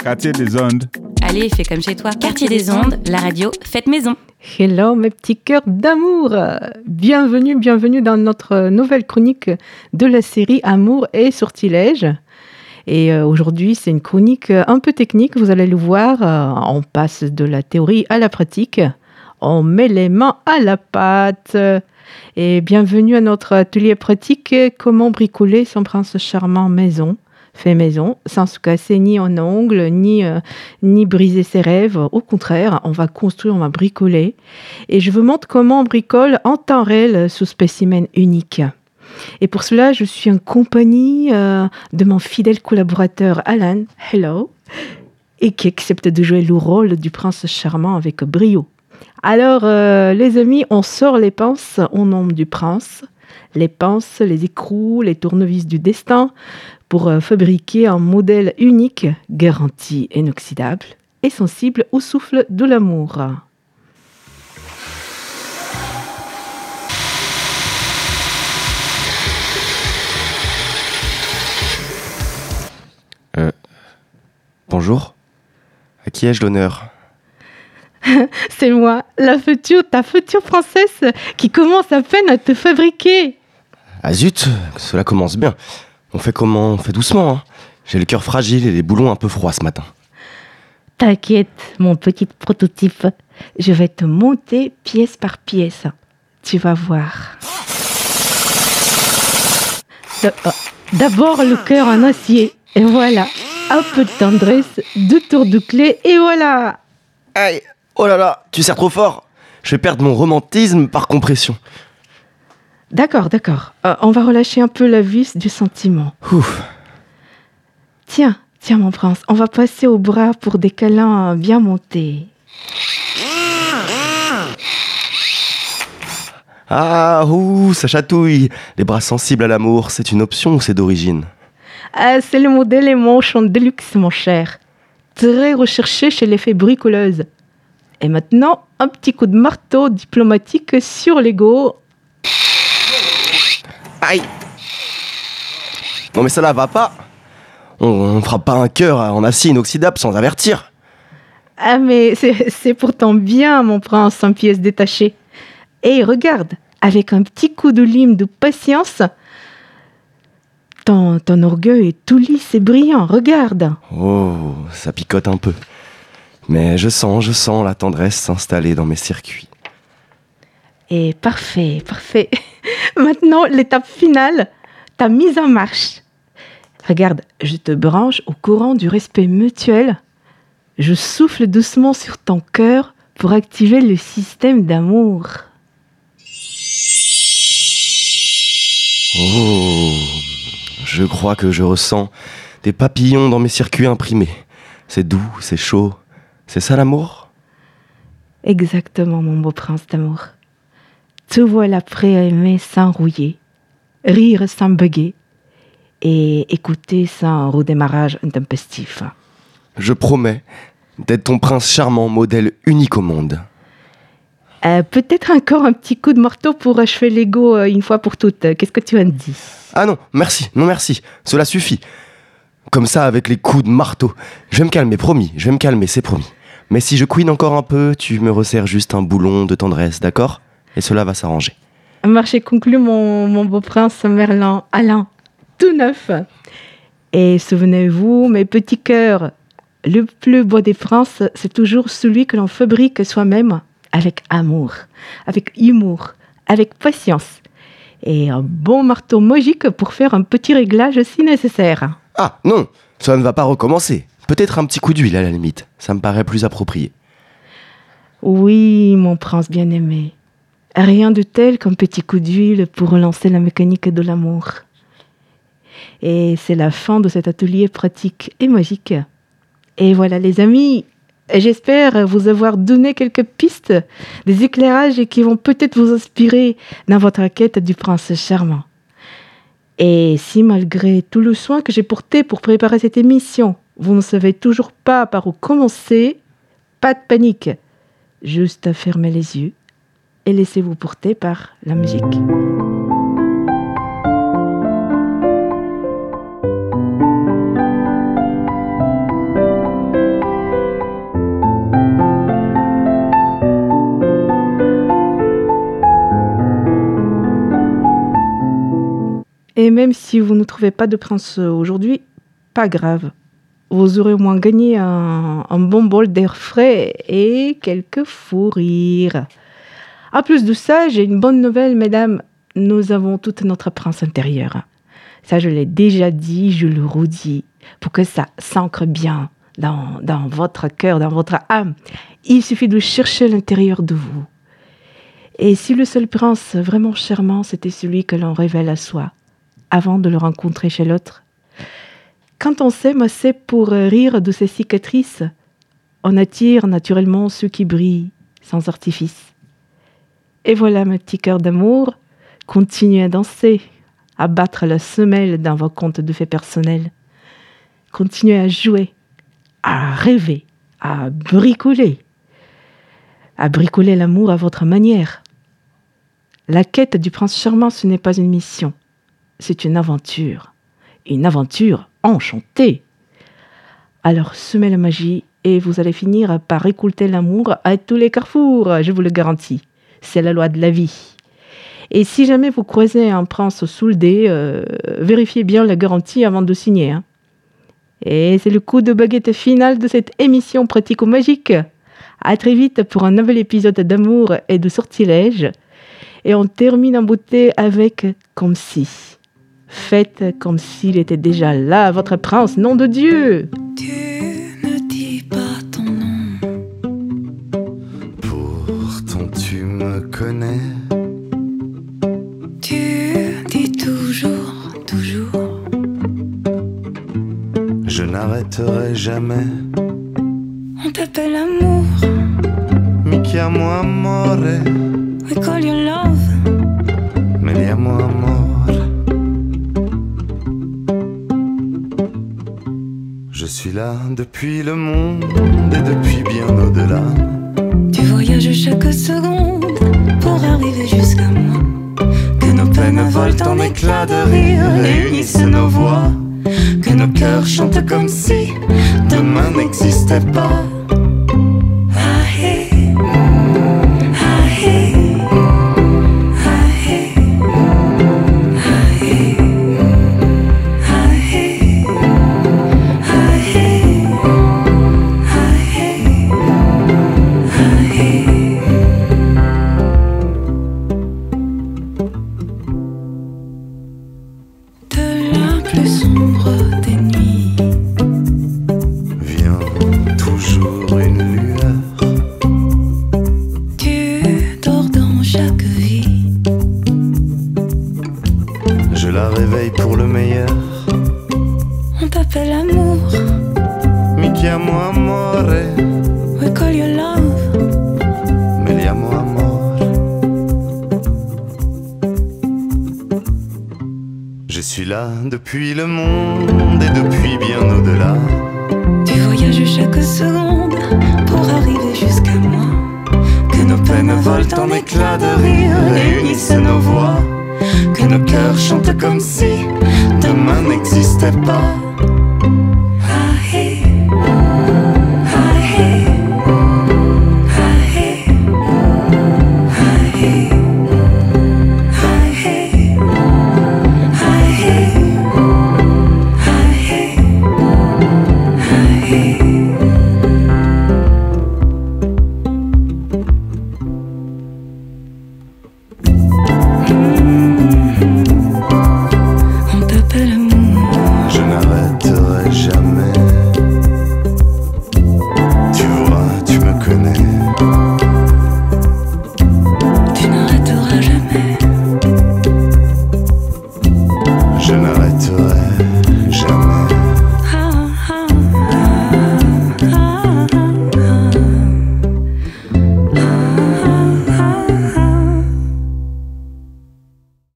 Quartier des ondes. Allez, fais comme chez toi. Quartier des ondes, la radio, faites maison. Hello mes petits cœurs d'amour. Bienvenue dans notre nouvelle chronique de la série Amour et sortilèges. Et aujourd'hui, c'est une chronique un peu technique, vous allez le voir. On passe de la théorie à la pratique. On met les mains à la pâte. Et bienvenue à notre atelier pratique comment bricoler son prince charmant fait maison, sans se casser ni en ongles, ni briser ses rêves. Au contraire, on va construire, on va bricoler. Et je vous montre comment on bricole en temps réel ce spécimen unique. Et pour cela, je suis en compagnie de mon fidèle collaborateur Alan, hello, et qui accepte de jouer le rôle du prince charmant avec brio. Alors, les amis, on sort les pinces au nom du prince, les pinces, les écrous, les tournevis du destin, pour fabriquer un modèle unique, garanti inoxydable et sensible au souffle de l'amour. Bonjour. À qui ai-je l'honneur ? C'est moi, ta future princesse qui commence à peine à te fabriquer. Ah zut, cela commence bien. On fait comment ? On fait doucement, hein. J'ai le cœur fragile et les boulons un peu froids ce matin. T'inquiète, mon petit prototype. Je vais te monter pièce par pièce. Tu vas voir. D'abord le cœur en acier. Et voilà. Un peu de tendresse, 2 tours de clé et voilà. Aïe, oh là là, tu serres trop fort. Je vais perdre mon romantisme par compression. D'accord. On va relâcher un peu la vis du sentiment. Ouf. Tiens mon prince, on va passer au bras pour des câlins bien montés. Ah, ouh, ça chatouille. Les bras sensibles à l'amour, c'est une option ou c'est d'origine ? C'est le modèle Emotion Deluxe, mon cher. Très recherché chez les fées bricoleuses. Et maintenant, un petit coup de marteau diplomatique sur l'ego. Aïe. Non mais cela va pas. On fera pas un cœur en acier inoxydable sans avertir. Ah mais c'est pourtant bien, mon prince, en pièces détachées. Et regarde, avec un petit coup de lime de patience, ton orgueil est tout lisse et brillant, regarde. Oh, ça picote un peu. Mais je sens la tendresse s'installer dans mes circuits. Et parfait. Maintenant, l'étape finale, ta mise en marche. Regarde, je te branche au courant du respect mutuel. Je souffle doucement sur ton cœur pour activer le système d'amour. Oh, je crois que je ressens des papillons dans mes circuits imprimés. C'est doux, c'est chaud. C'est ça l'amour ? Exactement, mon beau prince d'amour. Te voilà prêt à aimer sans rouiller, rire sans bugger et écouter sans redémarrage intempestif. Je promets d'être ton prince charmant, modèle unique au monde. Peut-être encore un petit coup de marteau pour achever l'ego une fois pour toutes. Qu'est-ce que tu en dis ? Ah non, merci, cela suffit. Comme ça, avec les coups de marteau. Je vais me calmer, promis, c'est promis. Mais si je couine encore un peu, tu me resserres juste un boulon de tendresse, d'accord ? Et cela va s'arranger. Marché conclu, mon beau prince Merlin, Alain, tout neuf. Et souvenez-vous, mes petits cœurs, le plus beau des princes, c'est toujours celui que l'on fabrique soi-même avec amour, avec humour, avec patience. Et un bon marteau magique pour faire un petit réglage si nécessaire. Ah non, ça ne va pas recommencer. Peut-être un petit coup d'huile à la limite, ça me paraît plus approprié. Oui, mon prince bien-aimé. Rien de tel qu'un petit coup d'huile pour relancer la mécanique de l'amour. Et c'est la fin de cet atelier pratique et magique. Et voilà les amis, j'espère vous avoir donné quelques pistes, des éclairages qui vont peut-être vous inspirer dans votre quête du prince charmant. Et si malgré tout le soin que j'ai porté pour préparer cette émission, vous ne savez toujours pas par où commencer, pas de panique. Juste fermez les yeux et laissez-vous porter par la musique. Et même si vous ne trouvez pas de prince aujourd'hui, pas grave. Vous aurez au moins gagné un bon bol d'air frais et quelques fous rires. En plus de ça, j'ai une bonne nouvelle, mesdames. Nous avons toute notre prince intérieur. Ça, je l'ai déjà dit, je le redis, pour que ça s'ancre bien dans votre cœur, dans votre âme. Il suffit de chercher à l'intérieur de vous. Et si le seul prince vraiment charmant, c'était celui que l'on révèle à soi, avant de le rencontrer chez l'autre. Quand on s'aime assez pour rire de ses cicatrices, on attire naturellement ceux qui brillent sans artifice. Et voilà, mes petits cœurs d'amour, continuez à danser, à battre la semelle dans vos contes de faits personnels. Continuez à jouer, à rêver, à bricoler l'amour à votre manière. La quête du prince charmant, ce n'est pas une mission, c'est une aventure enchantée. Alors semez la magie et vous allez finir par récolter l'amour à tous les carrefours, je vous le garantis. C'est la loi de la vie. Et si jamais vous croisez un prince sous le dé, vérifiez bien la garantie avant de signer. Hein. Et c'est le coup de baguette final de cette émission pratico-magique. À très vite pour un nouvel épisode d'amour et de sortilège. Et on termine en beauté avec Comme si. Faites comme s'il était déjà là, votre prince, nom de Dieu. Tu ne dis pas ton nom. Pourtant tu me connais. Tu dis toujours. Je n'arrêterai jamais. On t'appelle amour. Mi chiamo amore. We call you love. Me chiamo amore. Je suis là depuis le monde et depuis bien au-delà. Tu voyages chaque seconde pour arriver jusqu'à moi. Que nos peines volent en éclats de rire, réunissent nos voix. Que nos cœurs chantent comme si demain n'existait pas. Ah, hey. Ah, hey. Ah, hey. Ah, hey. Ah, hey. Ah, hey. Ah, hey. Ah, hey. De la plus sombre des nuits Vient toujours une lueur. tu dors dans chaque vie. Je la réveille pour le meilleur. On t'appelle amour. Mi chiamo amore. We call you love. Me chiamo amore. Je suis là depuis le monde et depuis bien au-delà. Tu voyages chaque seconde pour arriver jusqu'à moi. Que nos peines volent en éclats de rire, réunissent nos voix. Que nos cœurs chantent comme si demain n'existait pas.